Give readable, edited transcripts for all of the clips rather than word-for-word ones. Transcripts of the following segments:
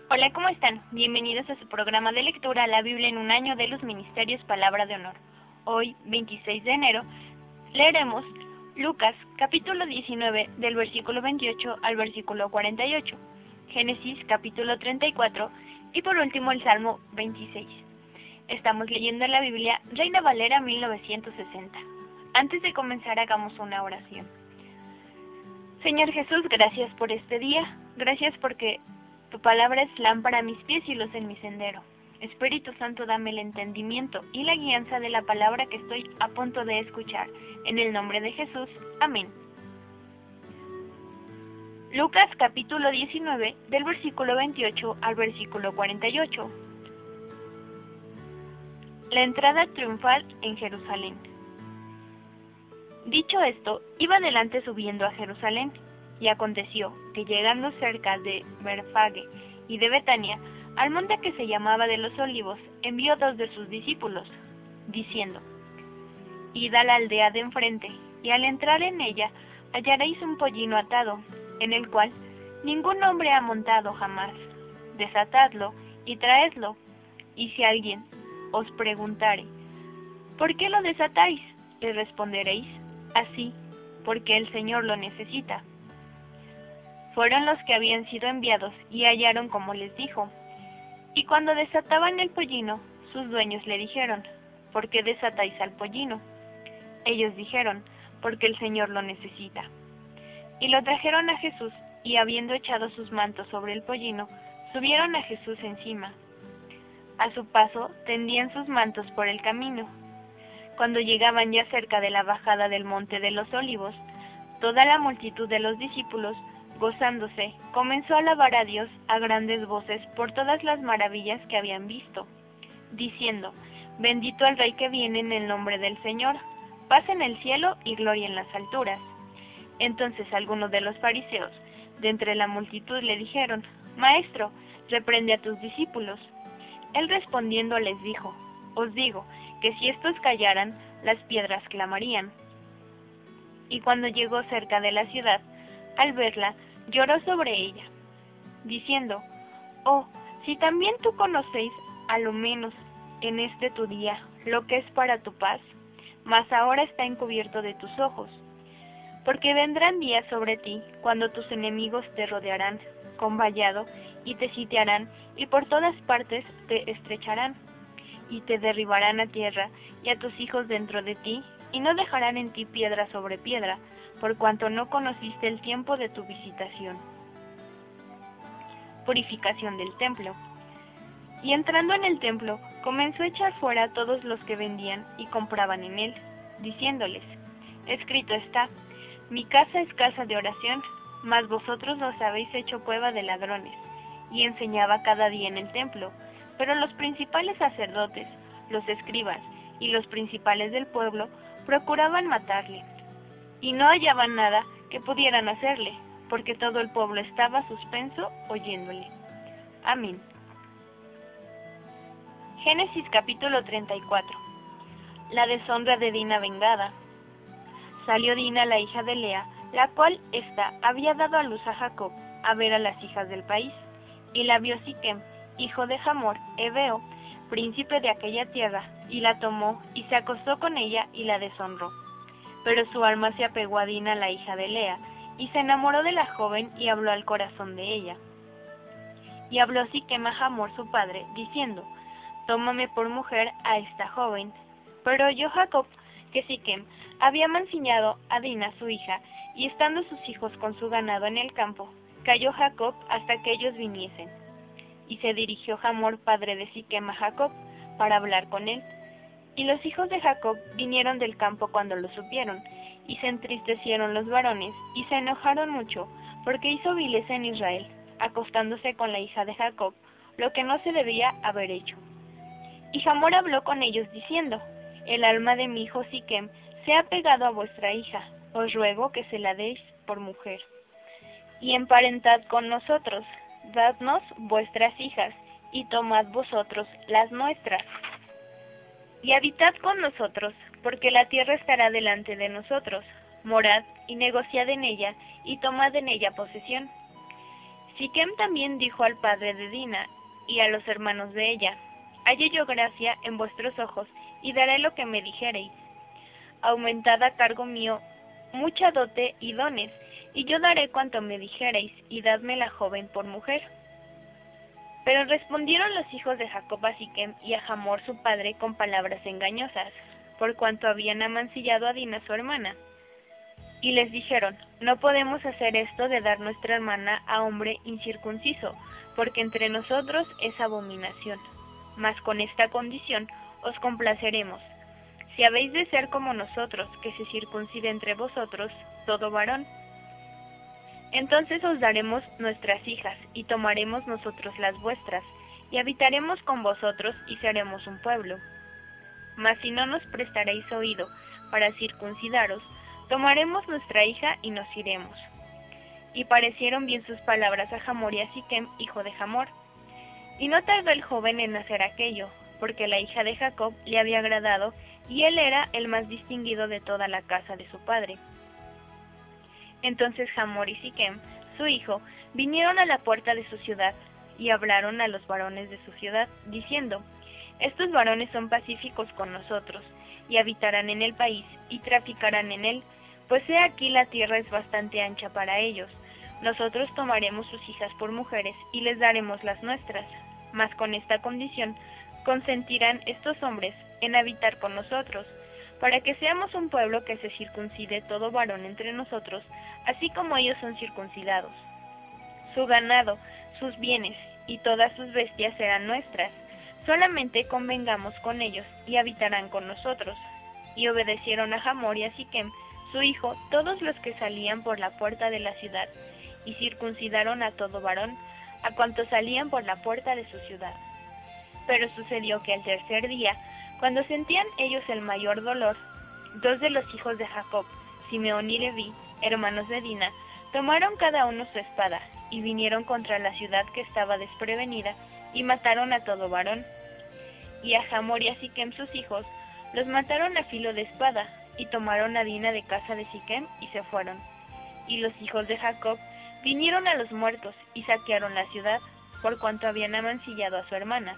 Hola, ¿cómo están? Bienvenidos a su programa de lectura La Biblia en un año de los Ministerios Palabra de Honor. Hoy, 26 de enero, leeremos Lucas, capítulo 19, del versículo 28 al versículo 48, Génesis, capítulo 34 y por último el Salmo 26. Estamos leyendo la Biblia Reina Valera 1960. Antes de comenzar, hagamos una oración. Señor Jesús, gracias por este día, gracias porque tu palabra es lámpara a mis pies y luz en mi sendero. Espíritu Santo, dame el entendimiento y la guianza de la palabra que estoy a punto de escuchar. En el nombre de Jesús. Amén. Lucas capítulo 19, del versículo 28 al versículo 48. La entrada triunfal en Jerusalén. Dicho esto, iba adelante subiendo a Jerusalén. Y aconteció que llegando cerca de Betfagé y de Betania, al monte que se llamaba de los Olivos, envió dos de sus discípulos, diciendo: Id a la aldea de enfrente, y al entrar en ella hallaréis un pollino atado, en el cual ningún hombre ha montado jamás. Desatadlo y traedlo, y si alguien os preguntare: ¿por qué lo desatáis?, le responderéis: así, porque el Señor lo necesita. Fueron los que habían sido enviados y hallaron como les dijo. Y cuando desataban el pollino, sus dueños le dijeron: ¿por qué desatáis al pollino? Ellos dijeron: porque el Señor lo necesita. Y lo trajeron a Jesús, y habiendo echado sus mantos sobre el pollino, subieron a Jesús encima. A su paso tendían sus mantos por el camino. Cuando llegaban ya cerca de la bajada del monte de los Olivos, toda la multitud de los discípulos, gozándose, comenzó a alabar a Dios a grandes voces por todas las maravillas que habían visto, diciendo: Bendito el Rey que viene en el nombre del Señor, paz en el cielo y gloria en las alturas. Entonces algunos de los fariseos, de entre la multitud, le dijeron: Maestro, reprende a tus discípulos. Él respondiendo les dijo: Os digo que si estos callaran, las piedras clamarían. Y cuando llegó cerca de la ciudad, al verla, lloró sobre ella, diciendo: Oh, si también tú conocéis, a lo menos en este tu día, lo que es para tu paz, mas ahora está encubierto de tus ojos. Porque vendrán días sobre ti, cuando tus enemigos te rodearán con vallado, y te sitiarán, y por todas partes te estrecharán, y te derribarán a tierra, y a tus hijos dentro de ti, y no dejarán en ti piedra sobre piedra, por cuanto no conociste el tiempo de tu visitación. Purificación del templo. Y entrando en el templo, comenzó a echar fuera a todos los que vendían y compraban en él, diciéndoles: Escrito está: Mi casa es casa de oración, mas vosotros los habéis hecho cueva de ladrones. Y enseñaba cada día en el templo, pero los principales sacerdotes, los escribas y los principales del pueblo procuraban matarle. Y no hallaban nada que pudieran hacerle, porque todo el pueblo estaba suspenso oyéndole. Amén. Génesis capítulo 34. La deshonra de Dina vengada. Salió Dina, la hija de Lea, la cual ésta había dado a luz a Jacob, a ver a las hijas del país, y la vio Siquem, hijo de Hamor, heveo, príncipe de aquella tierra, y la tomó, y se acostó con ella, y la deshonró. Pero su alma se apegó a Dina, la hija de Lea, y se enamoró de la joven, y habló al corazón de ella. Y habló Siquem a Hamor su padre, diciendo: Tómame por mujer a esta joven. Pero oyó Jacob que Siquem había mancillado a Dina su hija, y estando sus hijos con su ganado en el campo, calló Jacob hasta que ellos viniesen. Y se dirigió Hamor, padre de Siquem, a Jacob, para hablar con él. Y los hijos de Jacob vinieron del campo cuando lo supieron, y se entristecieron los varones, y se enojaron mucho, porque hizo vileza en Israel, acostándose con la hija de Jacob, lo que no se debía haber hecho. Y Hamor habló con ellos, diciendo: El alma de mi hijo Siquem se ha pegado a vuestra hija, os ruego que se la deis por mujer. Y emparentad con nosotros, dadnos vuestras hijas, y tomad vosotros las nuestras. Y habitad con nosotros, porque la tierra estará delante de nosotros. Morad y negociad en ella, y tomad en ella posesión. Siquem también dijo al padre de Dina y a los hermanos de ella: Halle yo gracia en vuestros ojos, y daré lo que me dijereis. Aumentad a cargo mío mucha dote y dones, y yo daré cuanto me dijereis, y dadme la joven por mujer. Pero respondieron los hijos de Jacob a Siquem y a Hamor su padre con palabras engañosas, por cuanto habían amancillado a Dina su hermana. Y les dijeron: No podemos hacer esto de dar nuestra hermana a hombre incircunciso, porque entre nosotros es abominación. Mas con esta condición os complaceremos: si habéis de ser como nosotros, que se circuncide entre vosotros todo varón. Entonces os daremos nuestras hijas, y tomaremos nosotros las vuestras, y habitaremos con vosotros, y seremos un pueblo. Mas si no nos prestaréis oído para circuncidaros, tomaremos nuestra hija y nos iremos. Y parecieron bien sus palabras a Hamor y a Siquem, hijo de Hamor. Y no tardó el joven en hacer aquello, porque la hija de Jacob le había agradado, y él era el más distinguido de toda la casa de su padre. Entonces Hamor y Siquem, su hijo, vinieron a la puerta de su ciudad, y hablaron a los varones de su ciudad, diciendo: Estos varones son pacíficos con nosotros, y habitarán en el país, y traficarán en él, pues he aquí la tierra es bastante ancha para ellos. Nosotros tomaremos sus hijas por mujeres, y les daremos las nuestras. Mas con esta condición consentirán estos hombres en habitar con nosotros, para que seamos un pueblo que se circuncide todo varón entre nosotros, así como ellos son circuncidados. Su ganado, sus bienes y todas sus bestias serán nuestras. Solamente convengamos con ellos y habitarán con nosotros. Y obedecieron a Hamor y a Siquem, su hijo, todos los que salían por la puerta de la ciudad, y circuncidaron a todo varón, a cuantos salían por la puerta de su ciudad. Pero sucedió que al tercer día, cuando sentían ellos el mayor dolor, dos de los hijos de Jacob, Simeón y Leví, hermanos de Dina, tomaron cada uno su espada, y vinieron contra la ciudad que estaba desprevenida, y mataron a todo varón. Y a Hamor y a Siquem sus hijos, los mataron a filo de espada, y tomaron a Dina de casa de Siquem, y se fueron. Y los hijos de Jacob vinieron a los muertos, y saquearon la ciudad, por cuanto habían amancillado a su hermana.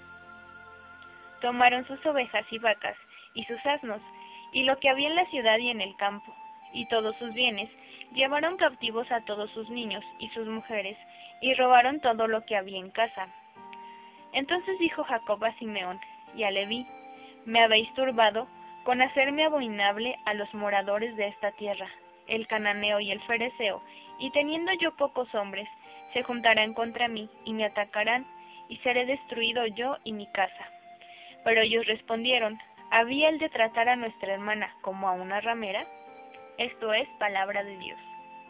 Tomaron sus ovejas y vacas, y sus asnos, y lo que había en la ciudad y en el campo, y todos sus bienes, llevaron cautivos a todos sus niños y sus mujeres, y robaron todo lo que había en casa. Entonces dijo Jacob a Simeón y a Leví: Me habéis turbado con hacerme abominable a los moradores de esta tierra, el cananeo y el fereceo, y teniendo yo pocos hombres, se juntarán contra mí y me atacarán, y seré destruido yo y mi casa. Pero ellos respondieron: ¿Había él de tratar a nuestra hermana como a una ramera? Esto es palabra de Dios.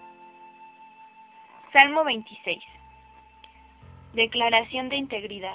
Salmo 26. Declaración de integridad.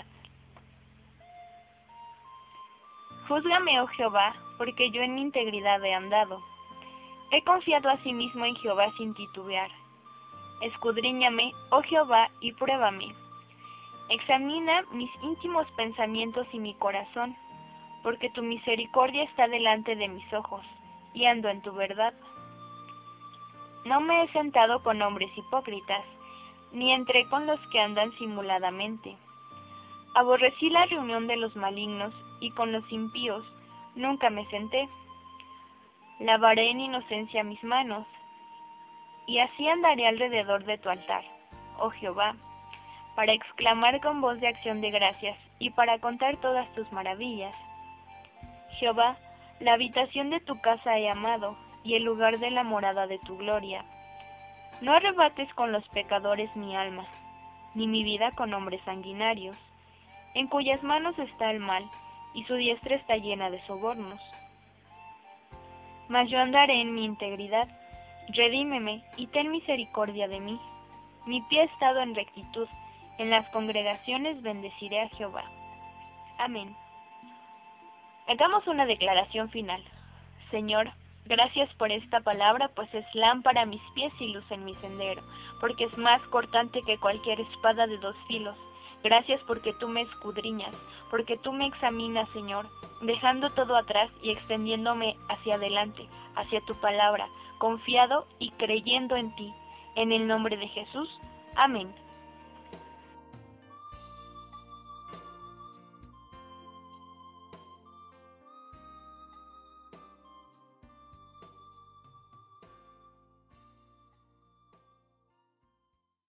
Júzgame, oh Jehová, porque yo en mi integridad he andado. He confiado a sí mismo en Jehová sin titubear. Escudriñame, oh Jehová, y pruébame. Examina mis íntimos pensamientos y mi corazón, porque tu misericordia está delante de mis ojos, y ando en tu verdad. No me he sentado con hombres hipócritas, ni entré con los que andan simuladamente. Aborrecí la reunión de los malignos, y con los impíos nunca me senté. Lavaré en inocencia mis manos, y así andaré alrededor de tu altar, oh Jehová, para exclamar con voz de acción de gracias, y para contar todas tus maravillas. Jehová, la habitación de tu casa he amado, y el lugar de la morada de tu gloria. No arrebates con los pecadores mi alma, ni mi vida con hombres sanguinarios, en cuyas manos está el mal, y su diestra está llena de sobornos. Mas yo andaré en mi integridad, redímeme, y ten misericordia de mí. Mi pie ha estado en rectitud, en las congregaciones bendeciré a Jehová. Amén. Hagamos una declaración final. Señor, gracias por esta palabra, pues es lámpara a mis pies y luz en mi sendero, porque es más cortante que cualquier espada de 2 filos. Gracias porque tú me escudriñas, porque tú me examinas, Señor, dejando todo atrás y extendiéndome hacia adelante, hacia tu palabra, confiado y creyendo en ti. En el nombre de Jesús. Amén.